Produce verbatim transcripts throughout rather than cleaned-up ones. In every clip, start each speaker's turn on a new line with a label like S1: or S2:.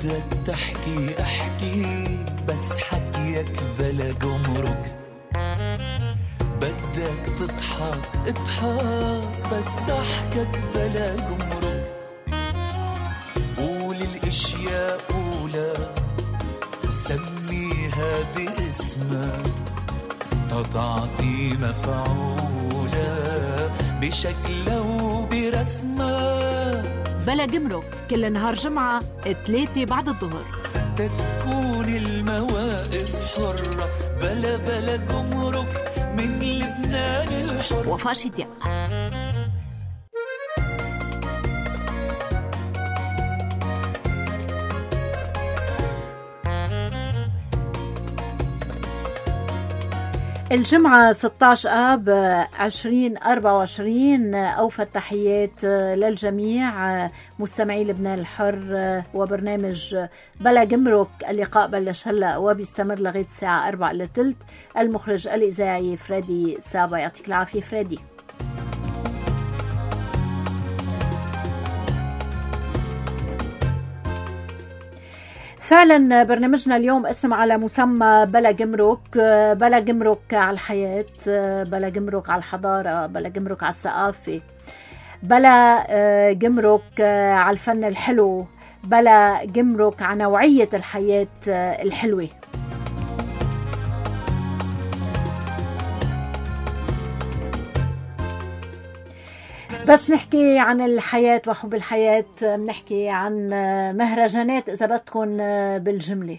S1: بدك تحكي احكي بس حكيك بلا جمرك، بدك تضحك اضحك بس ضحكك بلا جمرك، قول الاشياء قولا وسميها باسمها تتعطي مفعولا بشكلها وبرسمها.
S2: بلا جمرك كل نهار جمعة ثلاثة بعد الظهر،
S1: تكون المواقف حرة بلا بلا جمرك من لبنان الحر.
S2: وفاء شديق. الجمعة ستة عشر آب عشرين أربعة وعشرين. أوفى التحيات للجميع مستمعي لبنان الحر وبرنامج بلا جمرك. اللقاء بلش هلأ وبيستمر لغاية الساعة أربعة إلا تلت. المخرج الإذاعي فريدي سابا، يعطيك العافية فريدي. فعلا برنامجنا اليوم اسم على مسمى بلا جمرك. بلا جمرك على الحياة، بلا جمرك على الحضارة، بلا جمرك على الثقافة، بلا جمرك على الفن الحلو، بلا جمرك على نوعية الحياة الحلوة. بس نحكي عن الحياة وحب الحياة، بنحكي عن مهرجانات إذا بدكن بالجملة.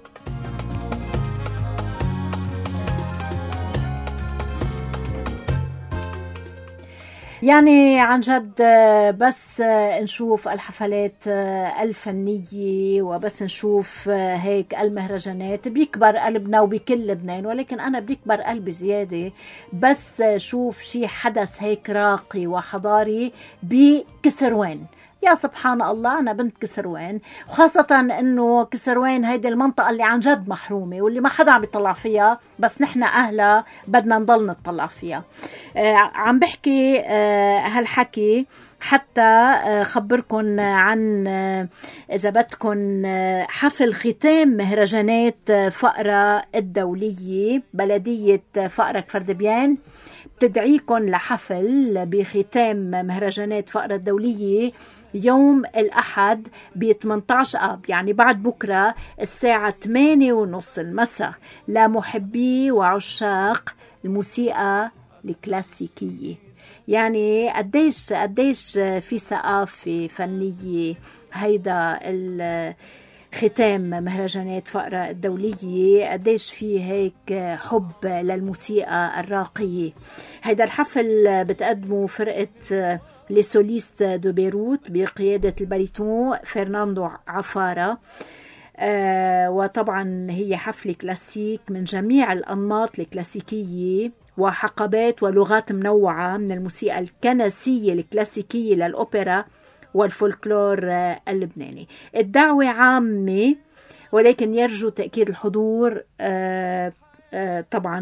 S2: يعني عن جد بس نشوف الحفلات الفنية وبس نشوف هيك المهرجانات بيكبر قلبنا وبكل لبنان، ولكن أنا بيكبر قلبي زيادة بس شوف شي حدث هيك راقي وحضاري بكسروان. يا سبحان الله، أنا بنت كسروان، وخاصة أنه كسروان هيدي المنطقة اللي عن جد محرومة واللي ما حدا عم بيطلع فيها، بس نحن أهلا بدنا نضل نطلع فيها. آه عم بحكي آه هالحكي حتى آه خبركن عن آه إذا بدكن آه حفل ختام مهرجانات فقرة الدولية. بلدية فقرة كفردبيان بتدعيكن لحفل بختام مهرجانات فقرة الدولية يوم الأحد ب ثمانية عشر آب، يعني بعد بكرة الساعة ثمانية ونص المساء، لمحبي وعشاق الموسيقى الكلاسيكية. يعني قديش قديش في ثقافة فنية هيدا ختام مهرجانات فقرة الدولية، قديش في هيك حب للموسيقى الراقية. هيدا الحفل بتقدمه فرقة لي سوليست دو بيروت بقيادة الباريتون فرناندو عفارة. آه وطبعا هي حفل كلاسيك من جميع الأنماط الكلاسيكية وحقبات ولغات منوعة من الموسيقى الكنسية الكلاسيكية للأوبرا والفولكلور اللبناني. الدعوة عامة ولكن يرجو تأكيد الحضور آه آه طبعا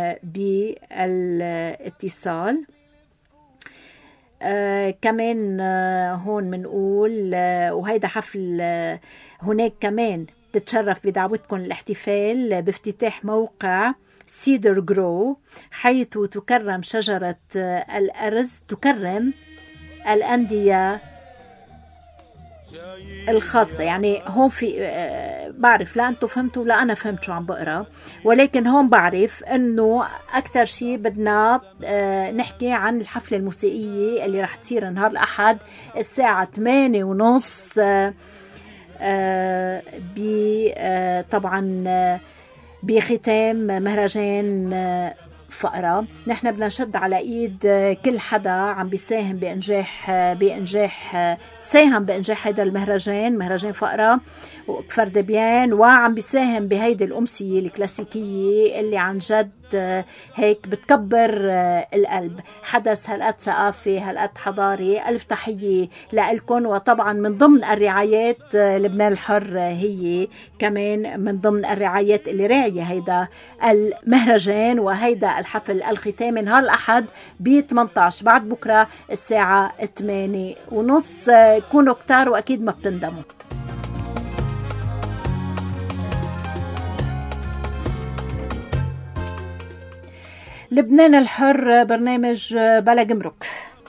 S2: بالاتصال. آه كمان آه هون منقول آه وهيدا حفل آه هناك كمان تتشرف بدعوتكم الاحتفال بافتتاح موقع سيدر جرو، حيث تكرم شجرة آه الأرز، تكرم الأندية الخاصة. يعني هون في آه بعرف لا أنتوا فهمتوا لا أنا فهمت شو عم بقرأ، ولكن هون بعرف أنه أكتر شيء بدنا آه نحكي عن الحفلة الموسيقية اللي رح تصير نهار الأحد الساعة ثمانية ونص آه آه ب آه طبعا آه بختام مهرجان آه فقرة. نحن بدنا نشد على ايد كل حدا عم بيساهم بانجاح بانجاح ساهم بانجاح هذا المهرجان، مهرجان فقرة وكفردبيان، وعم بيساهم بهيدي الامسيه الكلاسيكيه اللي عن جد هيك بتكبر القلب. حدث هالقد ثقافي هالقد حضاري. الف تحيه لكم. وطبعا من ضمن الرعايات لبنان الحر هي كمان من ضمن الرعايات اللي راعيه هيدا المهرجان وهيدا الحفل الختامي نهار الأحد ب ثمانية عشر بعد بكرة الساعة ثمانية ونص. كونوا كتار وأكيد ما بتندموا. لبنان الحر، برنامج بلا جمرك.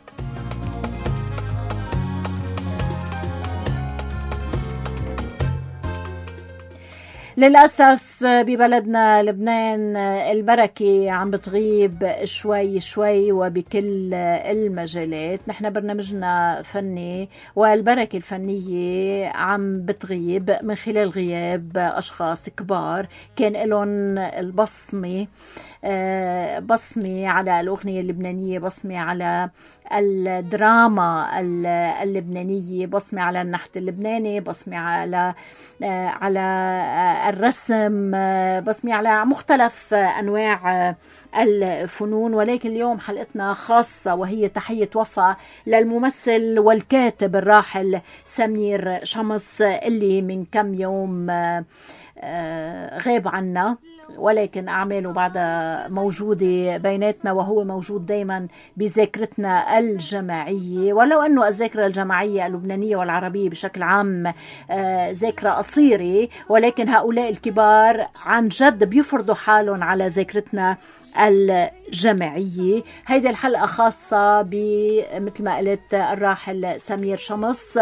S2: للأسف ببلدنا لبنان البركة عم بتغيب شوي شوي وبكل المجالات. نحن برنامجنا فني والبركة الفنية عم بتغيب من خلال غياب أشخاص كبار كان لهم البصمة، بصمة على الأغنية اللبنانية، بصمة على الدراما اللبنانية، بصمة على النحت اللبناني، بصمة على على الرسم، بصمة على مختلف أنواع الفنون. ولكن اليوم حلقتنا خاصة وهي تحية وفاء للممثل والكاتب الراحل سمير شمس اللي من كم يوم غاب عنا، ولكن أعماله بعدها موجودة بيناتنا وهو موجود دايما بذاكرتنا الجماعية. ولو أنه الذاكرة الجماعية اللبنانية والعربية بشكل عام ذاكرة قصيرة، ولكن هؤلاء الكبار عن جد بيفرضوا حالهم على ذاكرتنا الجماعية. هيدي الحلقة خاصة بمثل ما قلت الراحل سمير شمس،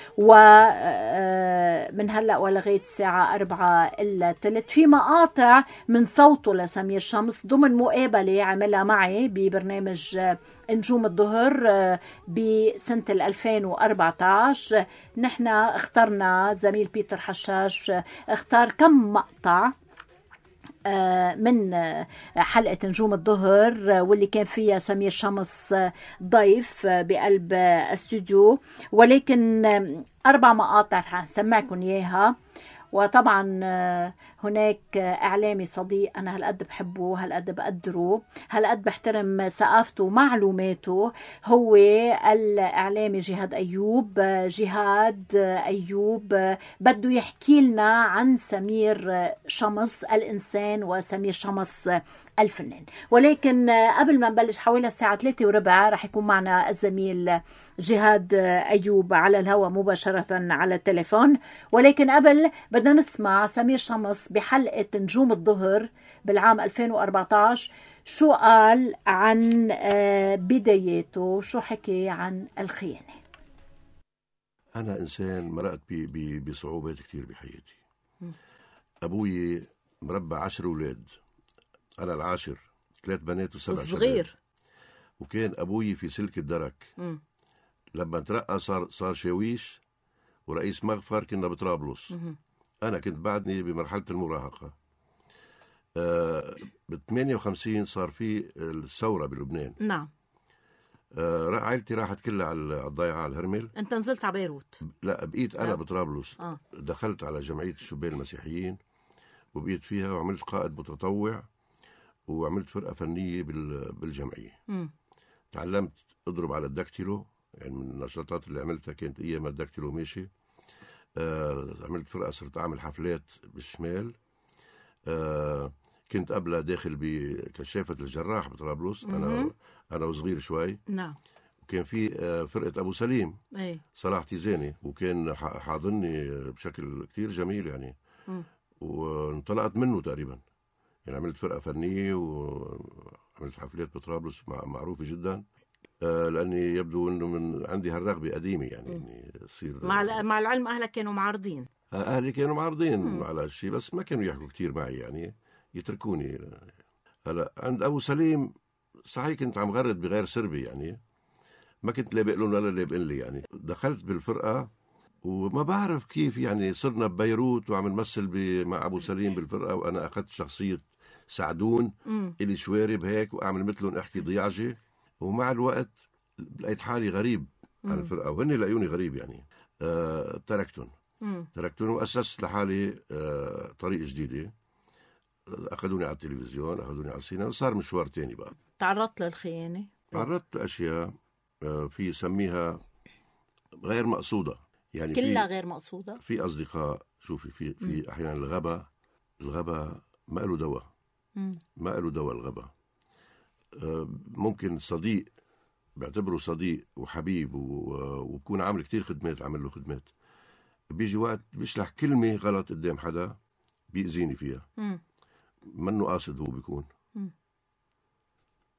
S2: ومن هلأ ولغاية الساعة أربعة إلا تلت في مقاطع من صوته لسمير شمس ضمن مقابلة عملها معي ببرنامج نجوم الظهر بسنة ألفين وأربعة عشر. نحن اخترنا زميل بيتر حشاش اختار كم مقطع من حلقة نجوم الظهر واللي كان فيها سمير شمس ضيف بقلب استوديو، ولكن أربع مقاطع هنسمعكم إياها. وطبعا هناك إعلامي صديق أنا هالقد بحبه، هالقد بقدره، هالقد بحترم ثقافته ومعلوماته، هو الإعلامي جهاد أيوب. جهاد أيوب بده يحكي لنا عن سمير شمس الإنسان وسمير شمس الفنان. ولكن قبل ما نبلش حوالي الساعة ثلاثة وربع رح يكون معنا الزميل جهاد أيوب على الهواء مباشرة على التليفون. ولكن قبل بدنا نسمع سمير شمس بحلقة نجوم الظهر بالعام ألفين وأربعة عشر شو قال عن بداياته، شو حكي عن الخيانة.
S3: أنا إنسان مرقت بصعوبات كتير بحياتي. أبوي مربى عشر أولاد، أنا العاشر، ثلاث بنات وسبع شباب صغير، وكان أبوي في سلك الدرك. م. لما ترقى صار صار شاويش ورئيس مغفر، كنا بطرابلس. م. أنا كنت بعدني بمرحلة المراهقة. آه ب ثمانية وخمسين صار في الثورة بلبنان.
S2: نعم.
S3: آه عائلتي راحت كلها على الضيعة على الهرمل.
S2: أنت نزلت على بيروت؟
S3: لا، بقيت أنا بطرابلس.
S2: آه.
S3: دخلت على جمعية الشبان المسيحيين وبقيت فيها وعملت قائد متطوع وعملت فرقة فنية بالجمعية. م. تعلمت أضرب على الدكتيلو، يعني من النشاطات اللي عملتها كانت أيام الدكتيلو ماشي. آه عملت فرقة، صرت أعمل حفلات بالشمال. آه كنت قبلها داخل بكشافة الجراح بطرابلس، أنا أنا وصغير شوي.
S2: نعم.
S3: وكان في آه فرقة أبو سليم
S2: أي.
S3: صلاح تيزاني، وكان حاضني بشكل كتير جميل يعني. م. وانطلقت منه تقريبا، يعني عملت فرقة فنية وعملت حفلات بطرابلس معروفة جدا. آه لأني يبدو أنه من عندي هالرغبة قديمة يعني إني أصير.
S2: مع مع العلم أهلك كانوا معارضين.
S3: أهلي كانوا معارضين على هالشيء، بس ما كانوا يحكوا كتير معي، يعني يتركوني. هلا عند أبو سليم صحيح كنت عم غرد بغير سربي، يعني ما كنت لابق لهم ولا لابقين لي. يعني دخلت بالفرقة وما بعرف كيف، يعني صرنا ببيروت وعم نمثل مع أبو سليم بالفرقة، وأنا أخذت شخصية سعدون م. إلي شوارب هيك وأعمل مثلهم، أحكي ضياجة. ومع الوقت لقيت حالي غريب م. عن الفرقة، وهن لقيوني غريب يعني. آه تركتهم م. تركتهم وأسست لحالي آه طريق جديدة. أخذوني على التلفزيون، أخذوني على السينما، وصار مشوار تاني بقى.
S2: تعرضت للخيانة؟ تعرضت
S3: لأشياء آه في سميها غير مقصودة، يعني
S2: كلها غير مقصودة.
S3: في أصدقاء، شوفي في في أحيانا الغبا الغبا ما له دواء، ما له دواء الغبا. آه ممكن صديق بعتبره صديق وحبيب وبكون عامل كتير خدمات، عامل له خدمات، بيجي وقت بيشلح كلمة غلط قدام حدا بيأذيني فيها. م. منه قاصد، هو بيكون م.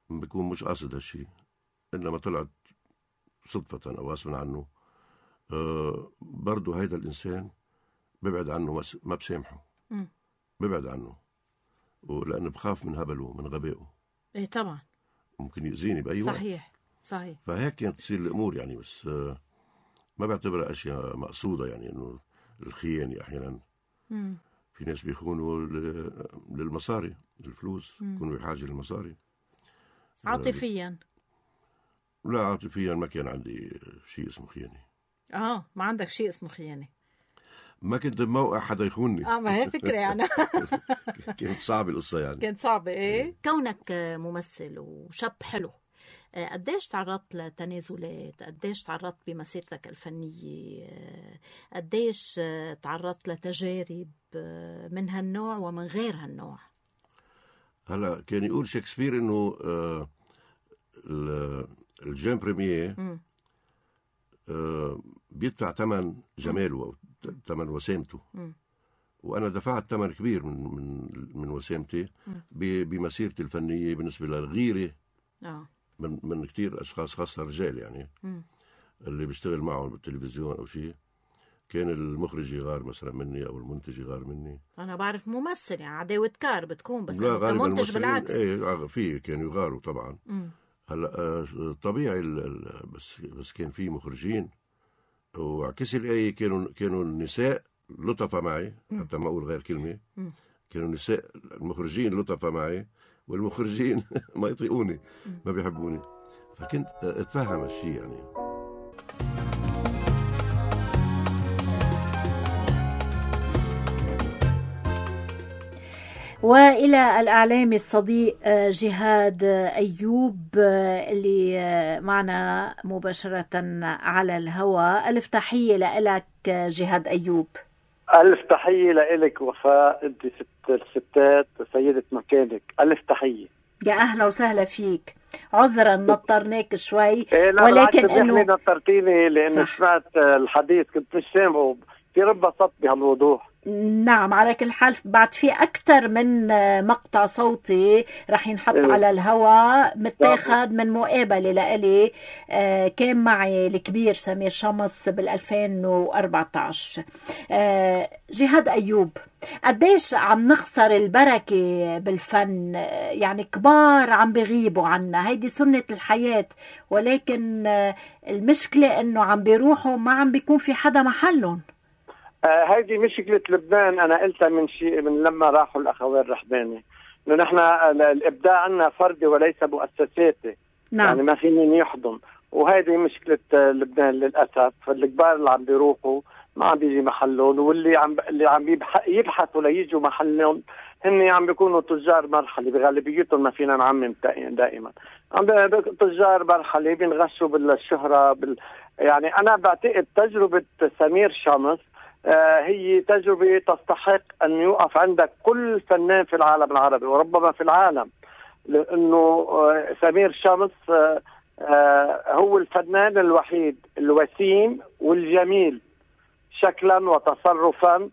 S3: بيكون مش قاصد هالشي، إنما طلعت صدفة أو غصبا عنه. أه برضو هيدا الإنسان ببعد عنه، ما بسامحه، ببعد عنه، ولأنه بخاف من هبله من غبائه.
S2: إيه طبعا
S3: ممكن يأذيني بأي وقت.
S2: صحيح صحيح.
S3: فهيك كانت تصير الأمور يعني. بس أه ما بعتبرها أشياء مقصودة، يعني إنه الخيانة أحيانا
S2: مم.
S3: في ناس بيخونوا للمصاري، الفلوس، يكونوا بحاجة للمصاري.
S2: عاطفيا؟
S3: لا عاطفيا ما كان عندي شيء اسمه خيانة.
S2: اه ما عندك شيء اسمه خيانة؟
S3: ما كنت بموقع حدا يخونني.
S2: اه ما هي فكرة يعني.
S3: كانت صعبة القصة يعني.
S2: كانت صعبة. ايه كونك ممثل وشاب حلو، قديش تعرضت لتنازلات؟ قديش تعرضت بمسيرتك الفنية؟ قديش تعرضت لتجارب من هالنوع ومن غير هالنوع؟
S3: هلا كان يقول شكسبير انه آه الجيم بريمير آه بيدفع ثمن جماله او ثمن وسامته، وانا دفعت ثمن كبير من من من وسامتي بمسيرتي الفنية بالنسبة للغيرة
S2: اه
S3: من من كتير اشخاص، خاصة رجال يعني م. اللي بيشتغل معهم بالتلفزيون او شيء. كان المخرج يغار مثلا مني او المنتج يغار مني.
S2: انا بعرف ممثل يعني عداوة كار بتكون، بس
S3: انت
S2: منتج بالعكس.
S3: ايه في كانوا يغاروا طبعا. م. هلا طبيعي بس بس كان في مخرجين، وعكس الايه كانوا كانوا النساء لطفة معي، م. حتى ما اقول غير كلمة. م. كانوا النساء المخرجين لطفة معي، والمخرجين ما يطيقوني، ما بيحبوني. فكنت اتفهم الشيء يعني.
S2: وإلى الإعلامي الصديق جهاد أيوب اللي معنا مباشرة على الهواء. ألف تحية لك جهاد أيوب.
S4: ألف تحية لك وفاء، أنت ست الستات سيدة مكانك. ألف تحية.
S2: يا أهلا وسهلا فيك. عذرا نطرناك شوي.
S4: إيه
S2: ولكن إنه
S4: نطرتيني لأن سمعت الحديث كنت مش سامعه في رب صوت بهالوضوح.
S2: نعم على كل حال بعد في أكثر من مقطع صوتي رح ينحط إيه. على الهواء متاخد من مقابلة لإلي آه كان معي الكبير سمير شمس بالألفين وأربعة عشر. آه جهاد أيوب، قديش عم نخسر البركة بالفن؟ يعني كبار عم بيغيبوا عنا، هيدي سنة الحياة، ولكن آه المشكلة إنه عم بيروحوا ما عم بيكون في حدا محلهم.
S4: آه هذه مشكلة لبنان. أنا قلتها من شيء من لما راحوا الأخوين الرحباني، إنه نحن الإبداع عنا فردي وليس مؤسساتي.
S2: نعم.
S4: يعني ما فيني يحضن، وهذه مشكلة لبنان للأسف. فالكبار اللي عم بيروحوا ما عم بيجي محلهم، واللي عم اللي عم يبحثوا ليجوا محلهم هن عم بيكونوا تجار مرحلة بغالبيتهم. ما فينا نعمم دائما، عم تجار مرحلة بينغشوا بالشهرة بال... يعني أنا بعتقد تجربة سمير شمس آه هي تجربة تستحق أن يوقف عندك كل فنان في العالم العربي وربما في العالم، لأنه آه سمير شمس آه آه هو الفنان الوحيد الوسيم والجميل شكلا وتصرفا،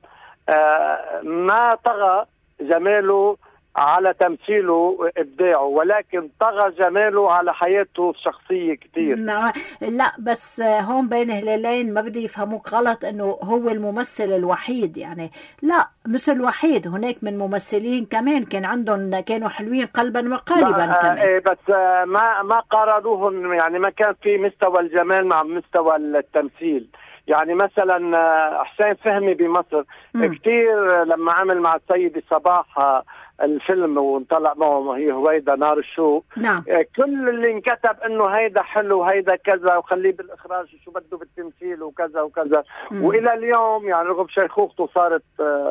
S4: آه ما طغى جماله على تمثيله وإبداعه، ولكن طغى جماله على حياته الشخصية كتير.
S2: لا بس هون بين هلالين ما بدي يفهموك غلط انه هو الممثل الوحيد، يعني لا مش الوحيد، هناك من ممثلين كمان كان عندهم كانوا حلوين قلبا وقالبا كمان.
S4: ايه بس ما ما قارنوهم، يعني ما كان في مستوى الجمال مع مستوى التمثيل. يعني مثلا حسين فهمي بمصر م. كتير لما عمل مع السيدة صباح الفيلم وانطلع معه هي هويدا نار الشوق،
S2: نعم.
S4: كل اللي انكتب انه هيدا حلو هيدا كذا وخليه بالاخراج وشو بده بالتمثيل وكذا وكذا م. والى اليوم يعني رغم شيخوخته صارت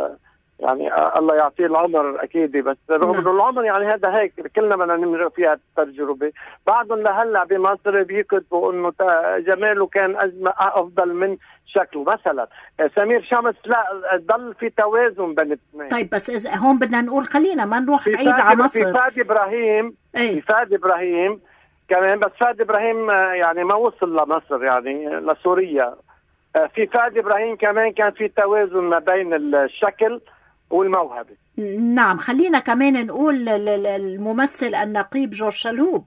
S4: يعني الله يعطيه العمر اكيد، بس رغم انه العمر يعني هذا هيك كلنا بدنا نمر فيها التجربه. بعضهم لهلا بمصر بيكتبوا انه جماله كان أجمل افضل من شكله. مثلا سمير شمس لا ضل في توازن بين الاثنين.
S2: طيب بس إذا هون بدنا نقول خلينا ما نروح بعيد على مصر.
S4: في فادي ابراهيم ايه؟ في فادي ابراهيم كمان، بس فادي ابراهيم يعني ما وصل لمصر يعني لسوريا. في فادي ابراهيم كمان كان في توازن ما بين الشكل والموهبة.
S2: نعم، خلينا كمان نقول الممثل النقيب جورج شلهوب،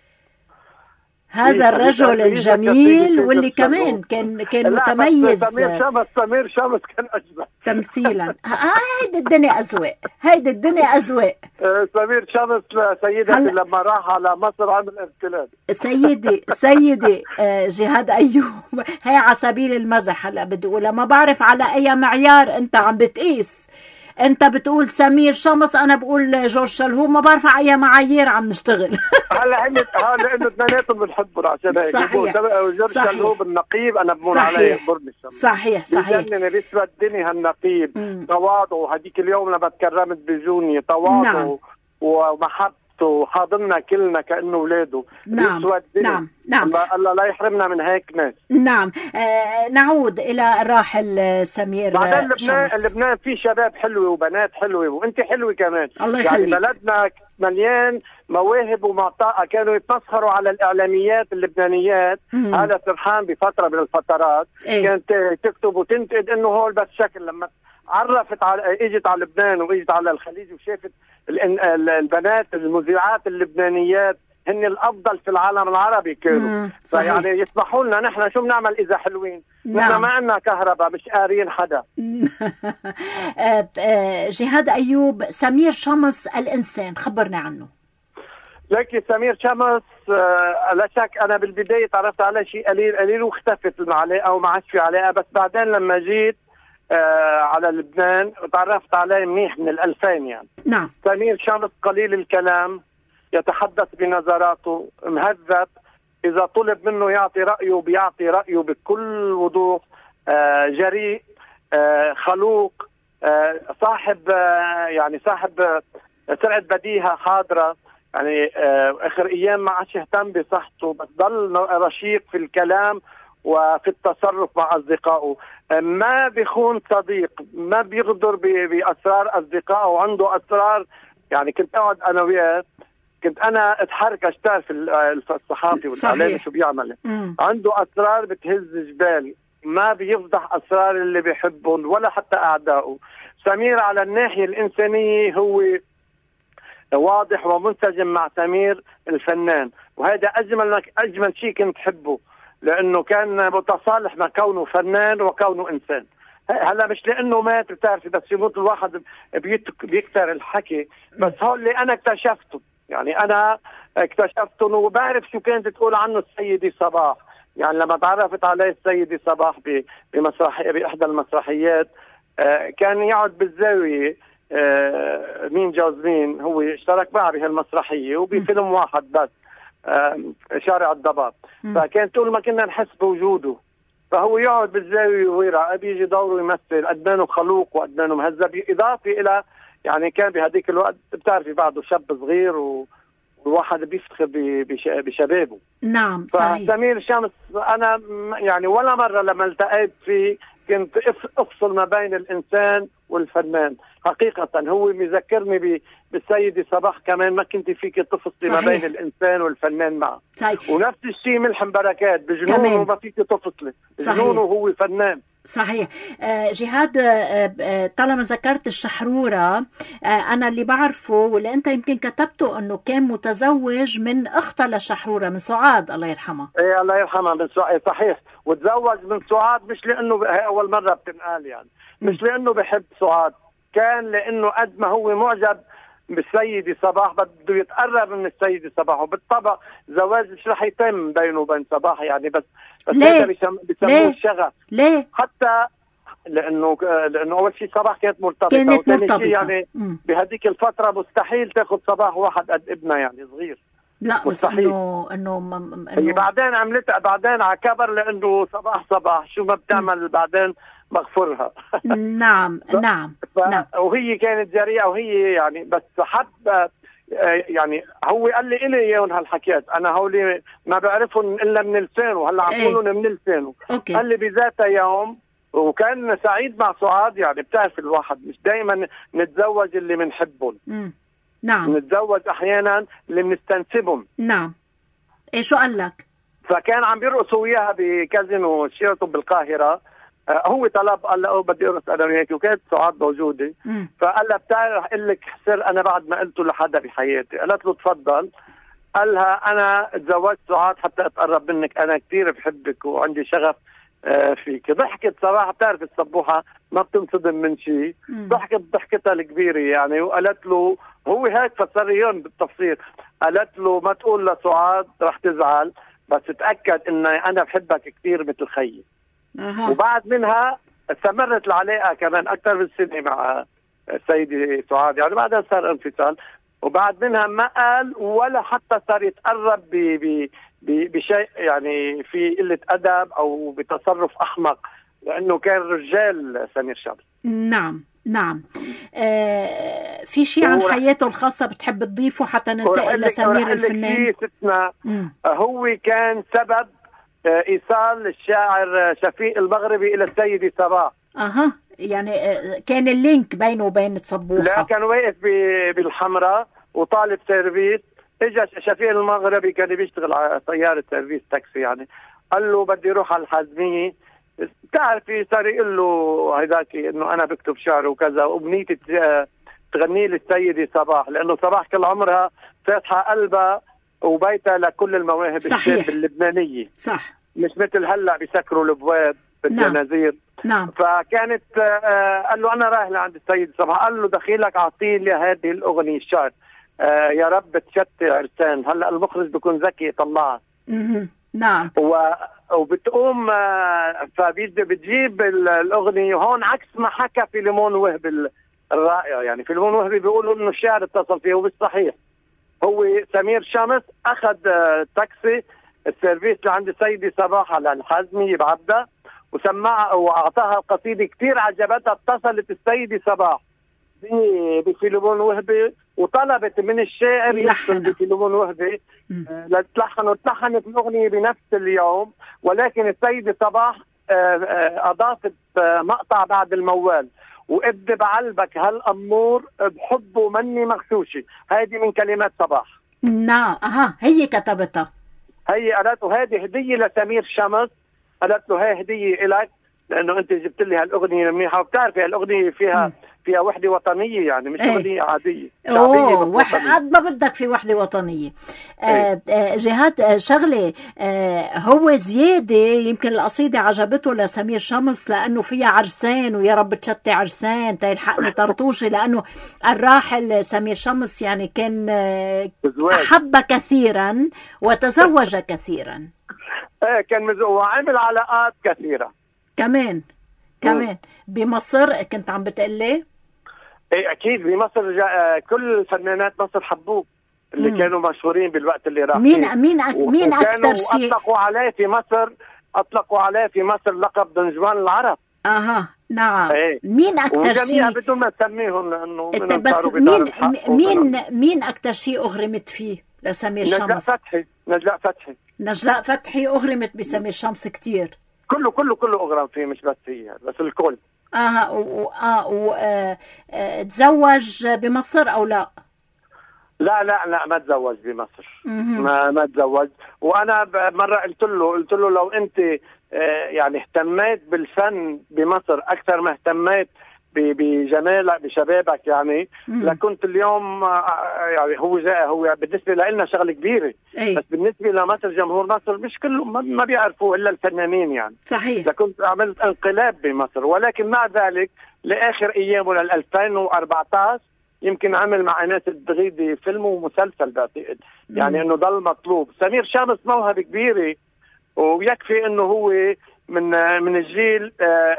S2: هذا الرجل الجميل واللي كمان كان كان متميز.
S4: سمير شمس سمير شمس كان أجمل
S2: تمثيلا. هيدي الدنيا أذواق، هيدي الدنيا أذواق.
S4: سمير شمس سيدتي هل... لما راح على مصر عمل ارتلال.
S2: سيدي سيدي جهاد أيوب، هي على سبيل المزح هلا بدي أقولها، ما بعرف على أي معيار أنت عم بتقيس. انت بتقول سمير شمس، انا بقول جورج شلهوب، ما بعرف على اي معايير عم نشتغل.
S4: هلا هن هلا انه اثنيناتهم بنحبهم عشان هيك.
S2: صحيح.
S4: جورج شلهوب النقيب انا بمون عليه يخبرني الشمس.
S2: صحيح صحيح.
S4: بجنن بيسوى الدنيا هالنقيب، تواضعه. هديك اليوم لما تكرمت بجوني تواضعه. نعم. ومحبته وحاضننا كلنا كأنه ولاده.
S2: نعم نعم نعم.
S4: الله لا يحرمنا من هيك ناس.
S2: نعم. آه نعود إلى الراحل سمير
S4: بعدين لبنان لبنان في شباب حلوة وبنات حلوة وانت حلوة كمان.
S2: الله
S4: يخليك. يعني بلدنا مليان مواهب ومعطاء. كانوا يتمسخروا على الإعلاميات اللبنانيات. مم. هذا سرحان بفترة من الفترات. ايه؟ كانت تكتب وتنتقد انه هو بس شكل. لما عرفت على اجت على لبنان واجت على الخليج وشافت البنات المذيعات اللبنانيات هن الافضل في العالم العربي كانوا. فيعني يسمحوا لنا نحن شو بنعمل اذا حلوين. نحن ما عندنا كهرباء، مش قارين حدا.
S2: جهاد ايوب، سمير شمس الانسان خبرنا عنه.
S4: لكن سمير شمس آه لا شك انا بالبدايه تعرفت على شيء قليل قليل واختفت العلاقه وما عادش في علاقه. بس بعدين لما جيت آه على لبنان تعرفت عليه منيح من الألفين يعني.
S2: نعم.
S4: سمير شمس قليل الكلام، يتحدث بنظراته، مهذب. إذا طلب منه يعطي رأيه بيعطي رأيه بكل وضوح. آه جريء، آه خلوق، آه صاحب آه يعني صاحب آه سرعة بديهة حاضرة. يعني آه آخر أيام ما عادش يهتم بصحته، بس ضل رشيق في الكلام وفي التصرف مع أصدقائه. ما بيخون صديق، ما بيغدر بأسرار أصدقائه، وعنده أسرار. يعني كنت أقعد أنا وياه، كنت أنا أتحرك أشتغل في الصحافي والإعلامي شو بيعمل. مم. عنده أسرار بتهز جبال، ما بيفضح أسرار اللي بيحبهم ولا حتى أعدائه. سمير على الناحية الإنسانية هو واضح ومنسجم مع سمير الفنان، وهذا أجمل أجمل شيء كنت حبه، لأنه كان متصالح مع كونه فنان وكونه إنسان. هلا مش لأنه مات بتعرفي، بس يموت الواحد بيكتر الحكي. بس هو اللي أنا اكتشفته، يعني أنا اكتشفته وبعرف شو كانت تقول عنه السيدة صباح. يعني لما تعرفت عليه السيدة صباح بمسرحية بإحدى المسرحيات، كان يقعد بالزاوية مين جوز مين، هو اشترك معه بهالمسرحية وبفيلم واحد بس شارع الضباب. فكانت تقول ما كنا نحس بوجوده، فهو يقعد بالزاوية ويرى بيجي دوره يمثل. قدمانه خلوق وقدمانه مهذب، إضافة إلى يعني كان بهديك الوقت بتعرفي بعده شاب صغير والواحد بيفتخر بشبابه.
S2: نعم صحيح.
S4: فسمير شمس أنا يعني ولا مرة لما التقيت فيه كنت أفصل ما بين الإنسان والفنان. حقيقة هو مذكرني بالسيدة صباح كمان، ما كنت فيك تفصلي ما بين الإنسان والفنان معه.
S2: صحيح.
S4: ونفس الشيء ملحم بركات، بجنونه ما فيك تفصلي، بجنونه هو فنان.
S2: صحيح. آه جهاد، آه طالما ذكرت الشحرورة، آه أنا اللي بعرفه واللي أنت يمكن كتبته أنه كان متزوج من أختها للشحرورة، من سعاد الله يرحمها.
S4: إيه الله يرحمها، من سعاد. صحيح. وتزوج من سعاد مش لأنه هي أول مرة بتنقال يعني، مش لأنه بحب سعاد، كان لأنه قد ما هو معجب بالسيدة صباح بده يتقرب من السيدة صباح. وبالطبع زواج مش رح يتم بينه وبين صباح يعني، بس بس هذا بيسموه الشغف.
S2: ليه؟
S4: حتى لأنه لأنه أول شيء صباح كانت مرتبطة،
S2: كانت مرتبطة
S4: يعني بهذيك الفترة مستحيل تاخذ صباح واحد قد ابنها يعني صغير.
S2: لا مستحيل. انه انه
S4: إنه بعدين عملتها بعدين على كبر، لأنه صباح صباح شو ما بتعمل بعدين مغفورها.
S2: نعم نعم نعم.
S4: وهي كانت جريئة، وهي يعني بس حتى يعني هو قال لي إلي اياهم هالحكيات، انا هولي ما بعرفهم الا من لسانه، هلا عم بقولهم من لسانه. قال لي بذات يوم، وكان سعيد مع سعاد. يعني بتعرف الواحد مش دائما نتزوج اللي بنحبهم.
S2: نعم.
S4: نتزوج احيانا اللي بنستنسبهم.
S2: نعم. ايه شو قال لك؟
S4: فكان عم بيرقصوا وياها بكازينو شيراتون بالقاهرة، هو طلب، قال له بدي ارقص انا وياك، وكانت سعاد موجوده.
S2: مم.
S4: فقال لها بتعرف رح اقول لك سر انا بعد ما قلته لحدا بحياتي. قالت له تفضل. قال لها انا تزوجت سعاد حتى اتقرب منك، انا كثير بحبك وعندي شغف آه فيك. ضحكت صراحه، بتعرف الصبوحه ما بتنصدم من شيء، ضحكت ضحكتها الكبيره يعني، وقالت له هو هيك فسريون بالتفصيل. قالت له ما تقول لسعاد رح تزعل، بس تاكد ان انا بحبك كثير مثل خيي.
S2: أه.
S4: وبعد منها استمرت العلاقه كمان اكثر من سنه مع السيده سعاد، يعني بعدها صار انفصال. وبعد منها ما قال ولا حتى صار يتقرب ب بشيء يعني في قله ادب او بتصرف احمق، لانه كان رجال سمير شمس.
S2: نعم نعم. آه في شيء عن حياته الخاصه بتحب تضيفه حتى ننتقل لسمير الفنان؟
S4: ستنا هو كان سبب ايصال الشاعر شفيق المغربي الى السيده صباح.
S2: اها، يعني كان اللينك بينه وبين الصبوحه.
S4: لا، كان واقف بالحمراء وطالب سيرفيس، اجى شفيق المغربي كان بيشتغل على سياره سيرفيس تاكسي يعني، قال له بدي اروح على الحازميه. بتعرفي صار يقول له هيداك انه انا بكتب شعر وكذا، وبنيتي تغني لي السيده صباح، لانه صباح كل عمرها فاتحه قلبها وبيتها لكل المواهب الشاب اللبنانيه.
S2: صح،
S4: مش مثل هلا بيسكروا الابواب بالجنازير.
S2: نعم.
S4: فكانت آه قال له انا رايح لعند السيد صباح، قال له دخيلك اعطيه لي هذه الاغنيه الشعر آه يا رب تشتي عرسان. هلا المخرج بيكون ذكي يطلعها.
S2: اها نعم.
S4: و... وبتقوم آه فبتجيب الاغنيه، وهون عكس ما حكى فيلمون وهبي الرائع. يعني فيلمون وهبي بيقولوا انه الشعر اتصل فيه، ومش صحيح. هو سمير شمس اخذ آه تاكسي السيرفيس لعند السيده صباح على الحازميه بعبده، وسمعها واعطاها القصيده كثير عجبتها. اتصلت السيده صباح بفيلمون وهبي وطلبت من الشاعر يلحن بفيلمون وهبي لتلحن، وتلحنت الاغنيه بنفس اليوم. ولكن السيده صباح اضافت مقطع بعد الموال، وابدي بعلبك هالامور بحبه مني مغشوشه. هذه من كلمات صباح.
S2: نعم. اها، هي كتبتها.
S4: هي قالت له هذه هديه لسمير شمس، قالت له هاي هديه لك لانه انت جبت لي هالاغنيه منيحه. وبتعرفي هالاغنيه فيها م. فيها وحده وطنيه، يعني مش اغنيه ايه. عاديه.
S2: اوه وح... قد ما بدك في وحده وطنيه. ايه. آه جهاد آه شغله آه هو زياده يمكن القصيده عجبته لسمير شمس لانه فيها عرسان، ويا رب تشتي عرسان تيلحقني طرطوشي، لانه الراحل سمير شمس يعني كان آه احب كثيرا وتزوج كثيرا.
S4: ايه كان مزوج وعمل علاقات كثيره
S2: كمان كمان. م. بمصر كنت عم بتقلي؟
S4: ايه اكيد بمصر جا... كل فنانات مصر حبوه اللي مم. كانوا مشهورين بالوقت اللي راح.
S2: مين مين أك... مين اكثر شيء
S4: اطلقوا عليه في مصر؟ اطلقوا عليه في مصر لقب دنجوان العرب.
S2: اها نعم.
S4: ايه.
S2: مين اكثر شيء
S4: بدون ما تسميهم لانه
S2: بس مين مين مين اكثر شيء اغرمت فيه لسمير شمس؟
S4: نجلاء فتحي. نجلاء فتحي
S2: نجلاء فتحي اغرمت بسمير شمس كثير.
S4: كله كله كله اغرم فيه، مش بس هي بس الكل.
S2: اه و اه و آه آه تزوج بمصر او لا؟
S4: لا لا لا ما تزوج بمصر. ما ما تزوج. وانا مره قلت له قلت له لو انت آه يعني اهتميت بالفن بمصر اكثر ما اهتميت بجمالك بشبابك يعني مم. لكنت اليوم يعني هو جاء هو بالنسبه لنا شغله كبيره.
S2: أي.
S4: بس بالنسبه لمصر جمهور مصر مش كله ما بيعرفوه الا الفنانين يعني.
S2: صحيح.
S4: لكنت عملت انقلاب بمصر، ولكن مع ذلك لاخر ايامه لل ألفين وأربعة عشر يمكن عمل مع ايناس الدغيدي فيلم ومسلسل بعتقد يعني انه ضل مطلوب. سمير شمس موهبه كبيره، ويكفي انه هو من من الجيل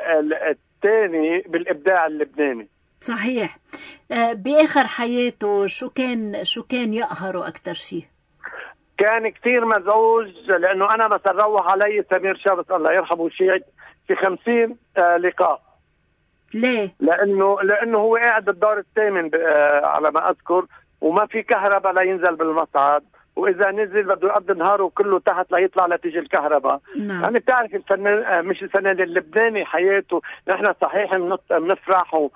S4: الثاني بالابداع اللبناني.
S2: صحيح. باخر حياته شو كان شو كان يقهره اكثر شيء؟
S4: كان كثير مزعوج لانه انا مثلا روح علي سمير شمس الله يرحمه شيء في خمسين لقاء.
S2: ليه؟
S4: لانه لانه هو قاعد بالدور الثامن على ما اذكر، وما في كهرباء لا ينزل بالمصعد، واذا نزل بده يقضي نهاره كله تحت ليطلع لتيجي الكهرباء.
S2: نعم.
S4: يعني بتعرف الفنان مش الفنان اللبناني حياته نحن صحيح بنفرح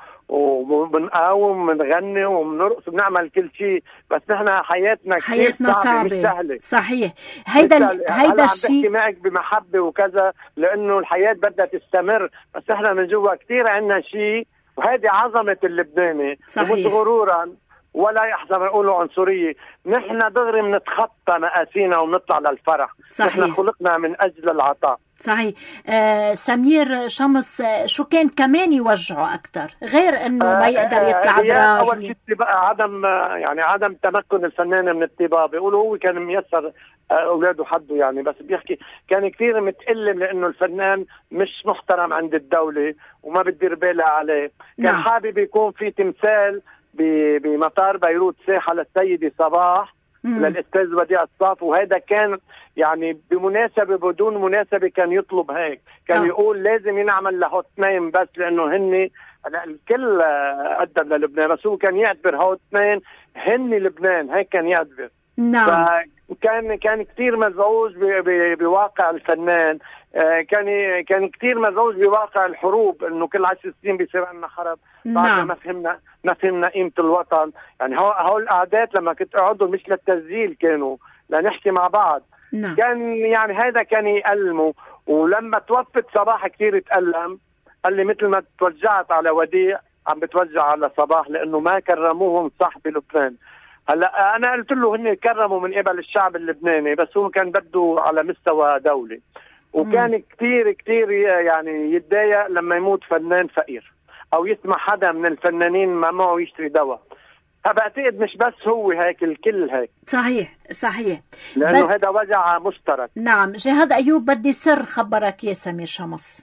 S4: وبنقاوم وبنغني وبنرقص وبنعمل كل شيء، بس نحن حياتنا كثير
S2: حياتنا
S4: صعبة,
S2: صعبة
S4: مش سهلة.
S2: صحيح. هيدا ال... هيدا الشيء
S4: عم بحكي معك بمحبة وكذا لأنه الحياة بدها تستمر، بس نحن من جوا كثير عنا شيء، وهذه عظمة اللبناني. ومش غرورا ولا يحزن يقولوا عنصرية، نحن دغري بنتخطى مقاسينا ونطلع للفرح.
S2: صحيح.
S4: نحن خلقنا من أجل العطاء.
S2: صحيح. آه سمير شمس، آه شو كان كمان يوجعه أكثر غير إنه ما يقدر يطلع
S4: آه
S2: دراج؟
S4: أول شيء بقى عدم يعني عدم تمكن الفنان من الطباء. بيقولوا هو كان ميسر أولاده حده يعني، بس بيحكي كان كثير متألم لأنه الفنان مش محترم عند الدولة وما بتدير بالها عليه. كان
S2: نعم.
S4: حابب يكون في تمثال بمطار بيروت ساحة للسيدة صباح مم. للأستاذ وديع الصاف، وهذا كان يعني بمناسبة بدون مناسبة كان يطلب هيك، كان أوه. يقول لازم ينعمل له اثنين بس لأنه هن الكل قدم للبنان، بس هو كان يعتبر هو اثنين هن لبنان، هيك كان يعتبر.
S2: نعم.
S4: فكان كان كثير مزعوج بواقع الفنان، كان كان كثير مزعوج بواقع الحروب، انه كل عشر سنين بيصير عندنا حرب. بعد
S2: نعم.
S4: ما فهمنا ما فهمنا قيمة الوطن. يعني هول القعدات لما كنت اقعدوا مش للتسجيل، كانوا لنحكي مع بعض.
S2: نعم.
S4: كان يعني هذا كان يألمه. ولما توفت صباح كثير تألم، قال لي مثل ما توجعت على وديع عم بتوجع على صباح لانه ما كرموهم صح بلبنان. هلا انا قلت له هن كرموا من قبل الشعب اللبناني، بس هو كان بده على مستوى دولي. وكان كتير كتير يعني يتضايق لما يموت فنان فقير او يسمع حدا من الفنانين ما معه يشتري دواء. بعتقد مش بس هو هيك، الكل هيك.
S2: صحيح صحيح،
S4: لانه هذا بد... وجع مشترك.
S2: نعم. جهاد ايوب، بدي سر خبرك يا سمير شمس.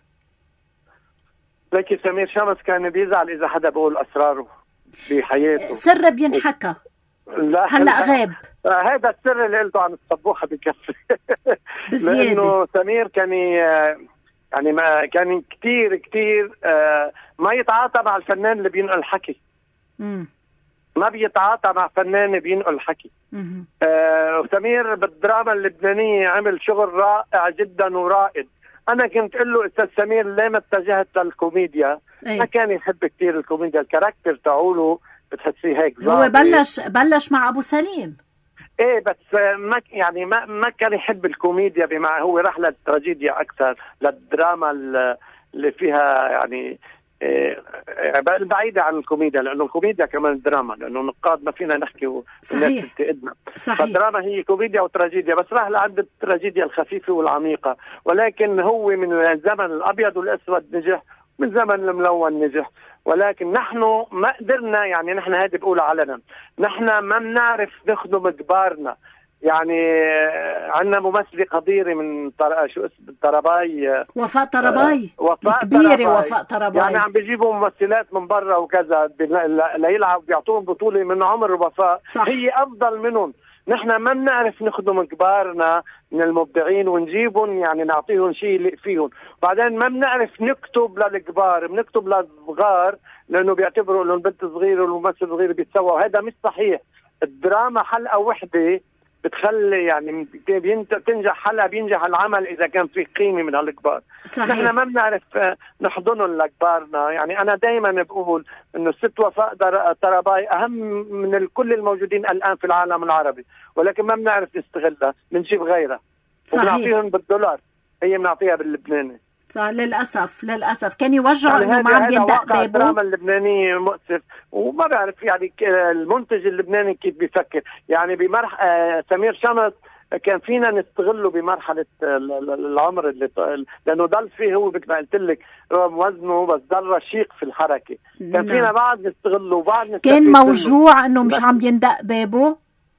S4: لكن سمير شمس كان بيزعل اذا حدا بيقول اسراره بحياته.
S2: سر بينحكى.
S4: لا
S2: هلا غاب.
S4: هذا السر اللي قلته عن الصبوحه بكفي. لانه سمير كان يعني ما كان كتير كتير ما يتعاطى مع الفنان اللي بينقل حكي.
S2: مم.
S4: ما بيتعاطى مع فنان بينقل حكي. آه وسمير بالدراما اللبنانيه عمل شغل رائع جدا ورائد. انا كنت اقول له استاذ سمير ليه ما اتجهت للكوميديا؟
S2: أي.
S4: ما كان يحب كتير الكوميديا، الكاركتر تاعوله بتحسيه هيك
S2: هو بلش بلش مع ابو سليم.
S4: ايه بس ما يعني ما ما كان يحب الكوميديا، بمعنى هو راح للتراجيديا اكثر، للدراما اللي فيها يعني إيه بعيدة عن الكوميديا، لانه الكوميديا كمان دراما، لانه نقاد ما فينا نحكي والناس تنتقدنا. فالدراما هي كوميديا وتراجيديا، بس راح لعند التراجيديا الخفيفة والعميقة. ولكن هو من الزمن الابيض والاسود نجح، من زمن الملون نجح. ولكن نحن ما قدرنا، يعني نحن هذه بقول علنا، نحن ما بنعرف نخدم كبارنا. يعني عندنا ممثلة قديرة من طر... شو اسم طرباي،
S2: وفاء طرباي.
S4: آه وفاء
S2: كبيرة
S4: طرباي.
S2: وفاء طرباي
S4: يعني عم بيجيبوا ممثلات من برا وكذا ليلعب، بيعطوهم بطولة من عمر وفاء.
S2: صح.
S4: هي أفضل منهم. نحن ما بنعرف نخدم كبارنا من المبدعين ونجيبهم، يعني نعطيهم شيء يليق فيهم. بعدين ما بنعرف نكتب للكبار، بنكتب للصغار، لأنه بيعتبروا إنه البنت صغيرة والممثل صغير بيتسوى، وهذا مش صحيح. الدراما حلقة وحدة بتخلي يعني بتنجح حلقة، بينجح العمل إذا كان في قيمة من هالكبار. نحن ما بنعرف نحضنهم لكبارنا. يعني أنا دايما بقول إنه الست وفاء طرباي أهم من كل الموجودين الآن في العالم العربي، ولكن ما بنعرف نستغلها، بنجيب غيرها وبنعطيهم بالدولار، هي بنعطيها باللبناني.
S2: للأسف للأسف كان يوجع إنه ما عم بيندق بابه.
S4: الدراما اللبنانية مؤسف، وما بعرف يعني المنتج اللبناني كيف بيفكر. يعني بمرح آه سمير شمس كان فينا نستغله بمرحلة العمر اللي ط... لأنه ضل فيه هو مثل ما قلت لك وزنه، بس ضل رشيق في الحركة. كان فينا بعد نستغله وبعد
S2: كان موجوع إنه مش عم يندق بابه.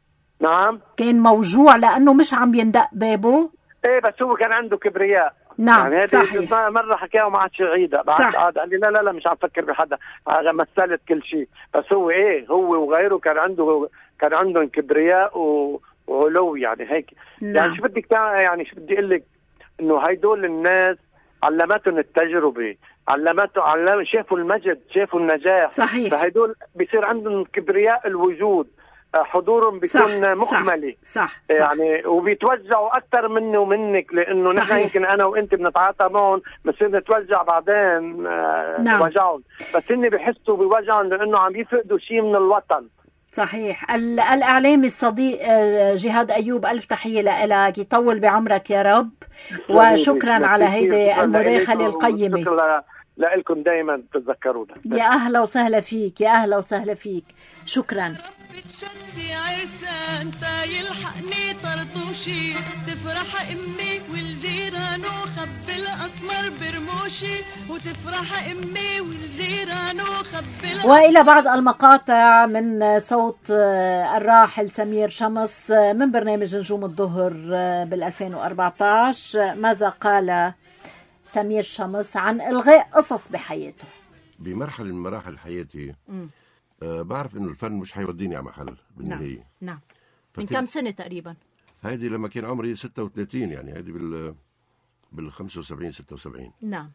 S4: نعم
S2: كان موجوع لأنه مش عم يندق بابه.
S4: ايه بس هو كان عنده كبرياء.
S2: نعم
S4: يعني
S2: صحيح.
S4: مرة حكاه وما عادش يعيدها، بعد قعد قال لي لا لا لا مش عم فكر بحدا، مثلت كل شيء. بس هو ايه هو وغيره كان عنده كان عندهم كبرياء وعلو يعني هيك.
S2: نعم.
S4: يعني شو بدك يعني شو بدي اقول لك، انه هيدول الناس علمتهم التجربة، علمتهم علم شافوا المجد، شافوا النجاح.
S2: صحيح.
S4: فهيدول بيصير عندهم كبرياء الوجود. حضورهم بيكون مكملي.
S2: صح, صح, صح
S4: يعني وبيتوزعوا اكثر مني ومنك، لانه نحن يمكن انا وانت بنتعاطى معهم بصير نتوزع بعدين. نعم. وجعهم، بس هن بيحسوا بوجعهم لانه عم يفقدوا شيء من الوطن.
S2: صحيح. الإعلامي الصديق جهاد أيوب، ألف تحية لك، يطول بعمرك يا رب، وشكرا على هيدي المداخلة القيمة.
S4: شكرا لكم، دايما تتذكرونا.
S2: يا أهلا وسهلا فيك، يا أهلا وسهلا فيك، شكرا.
S5: بتشدي عرسان تا يلحقني طرطوشي، تفرح امي والجيران وخبي الاسمر برموشي، وتفرح امي والجيران وخبي.
S2: والى بعض المقاطع من صوت الراحل سمير شمس من برنامج نجوم الظهر بال ألفين وأربعة عشر. ماذا قال سمير شمس عن الغاء قصص بحياته؟
S3: بمرحله من مراحل حياتي أه بعرف انه الفن مش حيوديني على محل بالنهايه.
S2: نعم, نعم. من كم سنه تقريبا؟
S3: هيدي لما كان عمري ستة وثلاثين، يعني هيدي بال بال خمسة وسبعين ستة وسبعين.
S2: نعم.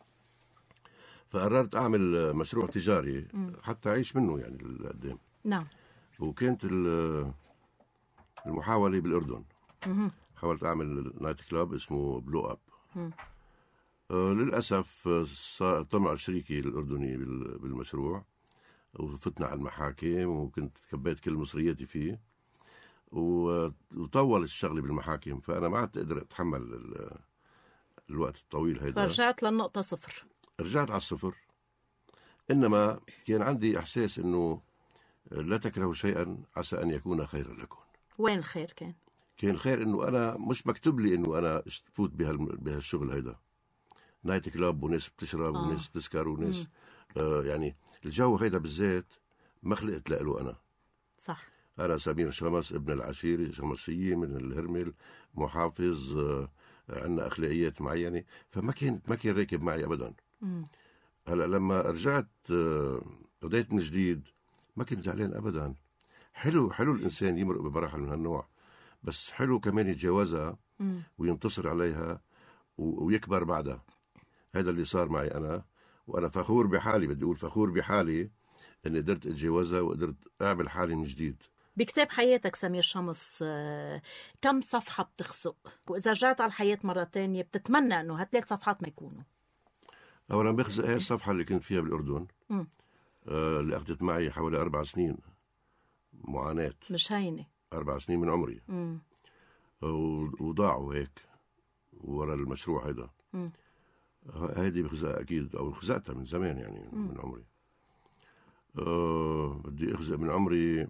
S3: فقررت اعمل مشروع تجاري م. حتى اعيش منه يعني لقدام.
S2: نعم.
S3: وكانت المحاوله بالاردن.
S2: م.
S3: حاولت اعمل نايت كلاب اسمه بلو اب. أه للاسف طمع شريكي الاردني بالمشروع، وفتنا على المحاكم، وكنت كبيت كل مصرياتي فيه، وطول الشغل بالمحاكم، فأنا ما عدت أقدر أتحمل الوقت الطويل هيدا.
S2: فرجعت للنقطة صفر.
S3: رجعت على الصفر. إنما كان عندي إحساس إنه لا تكرهوا شيئا عسى أن يكون خيرا لكم.
S2: وين الخير كان؟
S3: كان الخير إنه أنا مش مكتوب لي إنه أنا فوت بهالشغل هيدا، نايت كلاب وناس بتشرب آه. وناس بتسكر وناس آه يعني الجو هيدا بالذات ما خلقت له أنا.
S2: صح.
S3: أنا سمير شمس، ابن العشيرة شمسية من الهرمل، محافظ، آه عندنا أخلاقيات معينة، فما كان ما كان راكب معي أبدا. هلا لما رجعت آه بديت من جديد ما كنت زعلان أبدا. حلو حلو الإنسان يمرق بمراحل من هالنوع، بس حلو كمان يتجاوزها وينتصر عليها ويكبر بعدها. هذا اللي صار معي أنا، وأنا فخور بحالي، بدي أقول فخور بحالي أني قدرت أتجاوزها وقدرت أعمل حالي من جديد.
S2: بكتاب حياتك سمير شمس كم صفحة بتخسق؟ وإذا رجعت على الحياة مرة تانية بتتمنى أنه هالثلاث صفحات ما يكونوا؟
S3: أولا بخزق هاي الصفحة اللي كنت فيها بالأردن، آه اللي أخذت معي حوالي أربع سنين معاناة،
S2: مش هينة،
S3: أربع سنين من عمري
S2: مم.
S3: وضاعوا هيك ورا المشروع هذا. هذه بخزق أكيد، أو خزقتها من زمان يعني مم. من عمري. أه بدي أخزق من عمري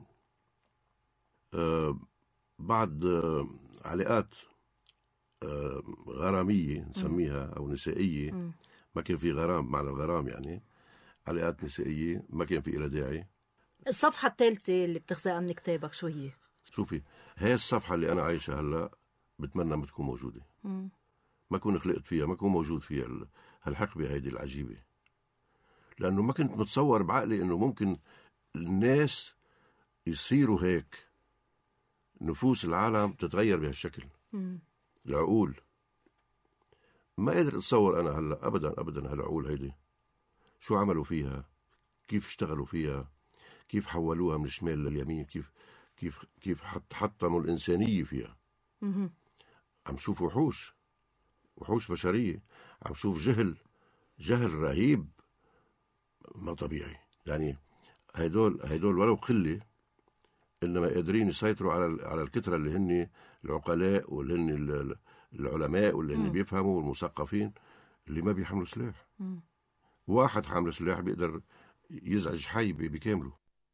S3: أه بعد أه علاقات أه غرامية نسميها أو نسائية. مم. ما كان في غرام، معنى الغرام يعني علاقات نسائية ما كان في إلى داعي.
S2: الصفحة الثالثة اللي بتخزقها من كتابك شو هي؟
S3: شوفي، هاي الصفحة اللي أنا عايشها هلأ بتمنى ما تكون موجودة.
S2: مم.
S3: ما كون خلقت فيها، ما كون موجود فيها هالحقبة هيدي العجيبة، لأنه ما كنت متصور بعقلي إنه ممكن الناس يصيروا هيك، نفوس العالم تتغير بهالشكل.
S2: مم.
S3: العقول ما قادر أتصور أنا هلأ أبدا أبدا هالعقول هيدي شو عملوا فيها، كيف اشتغلوا فيها، كيف حولوها من الشمال لليمين، كيف كيف كيف حط حطموا الإنسانية فيها.
S2: مم.
S3: عم شوف وحوش وحوش بشرية، عم شوف جهل جهل رهيب ما طبيعي. يعني هيدول هيدول ولو قلة، إنما قادرين يسيطروا على على الكترة اللي هن العقلاء واللي هن العلماء واللي هن بيفهموا والمثقفين اللي ما بيحملوا سلاح.
S2: مم.
S3: واحد حامل سلاح بيقدر يزعج حي بكامله.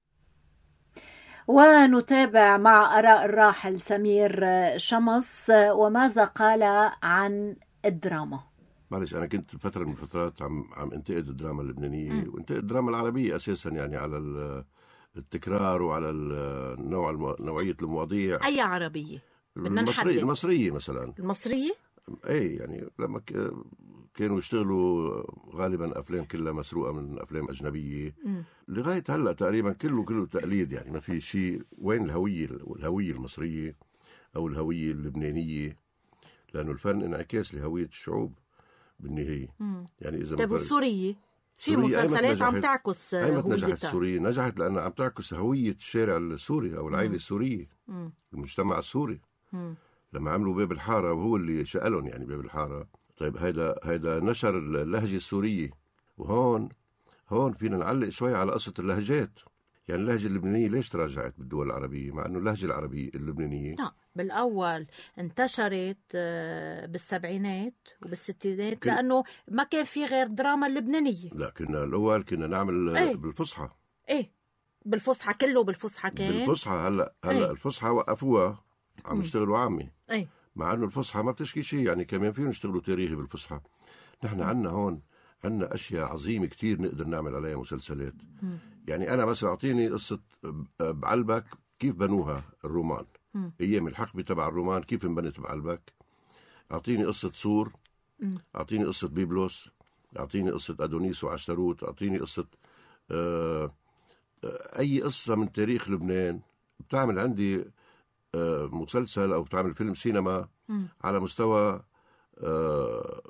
S2: ونتابع مع آراء الراحل سمير شمس وماذا قال عن الدراما.
S3: معلش أنا كنت فترة من الفترات عم عم انتقد الدراما اللبنانية وانتقد الدراما العربية أساسا، يعني على التكرار وعلى النوع المو... نوعية المواضيع.
S2: أي عربية؟
S3: المصرية المصرية مثلا.
S2: المصرية؟
S3: أي يعني لما ك... كانوا يشتغلوا غالبا أفلام كلها مسروقة من أفلام أجنبية.
S2: م.
S3: لغاية هلأ تقريبا كله كله تقليد، يعني ما في شيء. وين الهوية الهوية المصرية أو الهوية اللبنانية؟ لأنه الفن انعكاس لهوية الشعوب بالنهاية.
S2: م.
S3: يعني إذا
S2: طيب والسورية؟ في مسلسلات عم تعكس
S3: أيمت نجحت
S2: هويتها.
S3: سوريا، نجحت لأنها عم تعكس هوية الشارع السوري أو العائلة السورية،
S2: مم.
S3: المجتمع السوري.
S2: مم.
S3: لما عملوا باب الحارة وهو اللي شألهم يعني باب الحارة، طيب هيدا هيدا نشر اللهجة السورية. وهون هون فينا نعلق شوي على قصة اللهجات. يعني اللهجة اللبنانية ليش تراجعت بالدول العربية مع أنه اللهجة العربية اللبنانية
S2: لا بالأول انتشرت آه، بالسبعينات وبالستينات
S3: كن...
S2: لأنه ما كان في غير دراما اللبنانية.
S3: لا كنا الأول كنا نعمل
S2: ايه؟
S3: بالفصحى.
S2: ايه بالفصحى، كله بالفصحى كان.
S3: بالفصحى. هلا هلا
S2: ايه؟
S3: الفصحى وقفوها، عم يشتغلوا عامي.
S2: ايه؟
S3: مع انه الفصحى ما بتشكي شيء، يعني كمان فيهم يشتغلوا تاريخي بالفصحى. نحن عنا هون عنا اشياء عظيمه كتير نقدر نعمل عليها مسلسلات.
S2: مم.
S3: يعني انا مثلا اعطيني قصه بعلبك كيف بنوها الرومان،
S2: مم.
S3: ايام الحقبه تبع الرومان كيف انبنت بعلبك. اعطيني قصه سور،
S2: مم.
S3: اعطيني قصه بيبلس، اعطيني قصه ادونيس وعشتروت، اعطيني قصه آه آه اي قصه من تاريخ لبنان. بتعمل عندي آه مسلسل او بتعمل فيلم سينما
S2: مم.
S3: على مستوى آه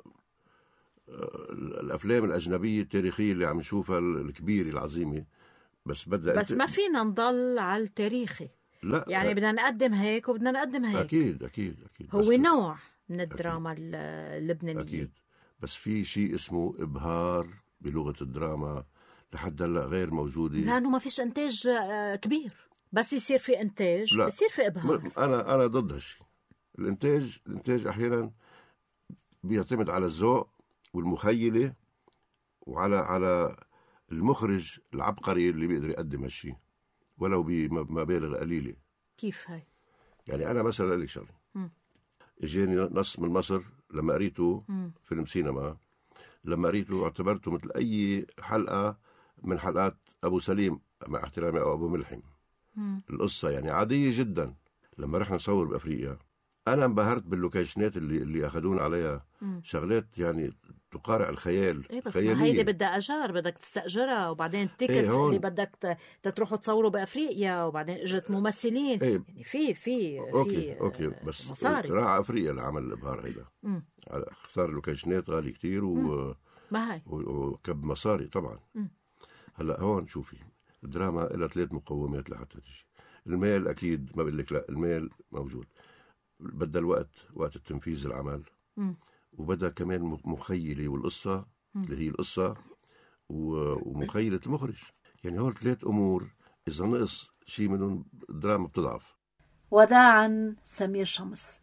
S3: الافلام الاجنبيه التاريخيه اللي عم نشوفها الكبيره العظيمه. بس بدها
S2: بس ما فينا نضل على التاريخي.
S3: لا
S2: يعني بدنا نقدم هيك وبدنا نقدم هيك.
S3: اكيد اكيد اكيد
S2: هو
S3: بس
S2: نوع من الدراما اللبنانيه.
S3: اكيد. بس في شيء اسمه ابهار بلغه الدراما لحد هلا غير موجوده،
S2: لانه ما فيش انتاج آه، كبير. بس يصير في انتاج
S3: لا.
S2: بصير في ابهار.
S3: انا انا ضد هالشيء. الانتاج الانتاج احيانا بيعتمد على الذوق والمخيله وعلى على المخرج العبقري اللي بيقدر يقدم هالشيء ولو بمبالغ قليله.
S2: كيف هاي؟
S3: يعني انا مثلا اقول لك شغله، اجاني نص من مصر لما قريته
S2: مم.
S3: فيلم سينما، لما قريته اعتبرته مثل اي حلقه من حلقات ابو سليم مع احترامي او ابو ملحم.
S2: مم.
S3: القصه يعني عاديه جدا. لما رحنا نصور بافريقيا انا انبهرت باللوكيشنات اللي اللي اخذونا عليها.
S2: مم.
S3: شغلات يعني تقارع الخيال.
S2: ايه بس
S3: خيالية.
S2: ما هيدي بدها اجار، بدك تستاجرها، وبعدين التيكتس
S3: إيه
S2: اللي بدك تروحوا تصوروا بافريقيا، وبعدين اجت ممثلين.
S3: إيه.
S2: يعني في في
S3: اوكي
S2: في
S3: اوكي بس
S2: مصاري.
S3: راح افريقيا لعمل الابهار هيدا.
S2: مم.
S3: اختار لوكيشنات غالي كتير و...
S2: ما هي
S3: و... وكب مصاري طبعا.
S2: مم.
S3: هلا هون شوفي الدراما لها ثلاث مقومات لحتى تجي. المال اكيد ما بقول لك لا، المال موجود، بدها الوقت، وقت التنفيذ العمل.
S2: مم.
S3: وبدها كمان مخيله والقصه
S2: مم.
S3: اللي هي القصه ومخيله المخرج. يعني هول ثلاث امور اذا نقص شيء منهم الدراما بتضعف.
S2: وداعا سمير شمس.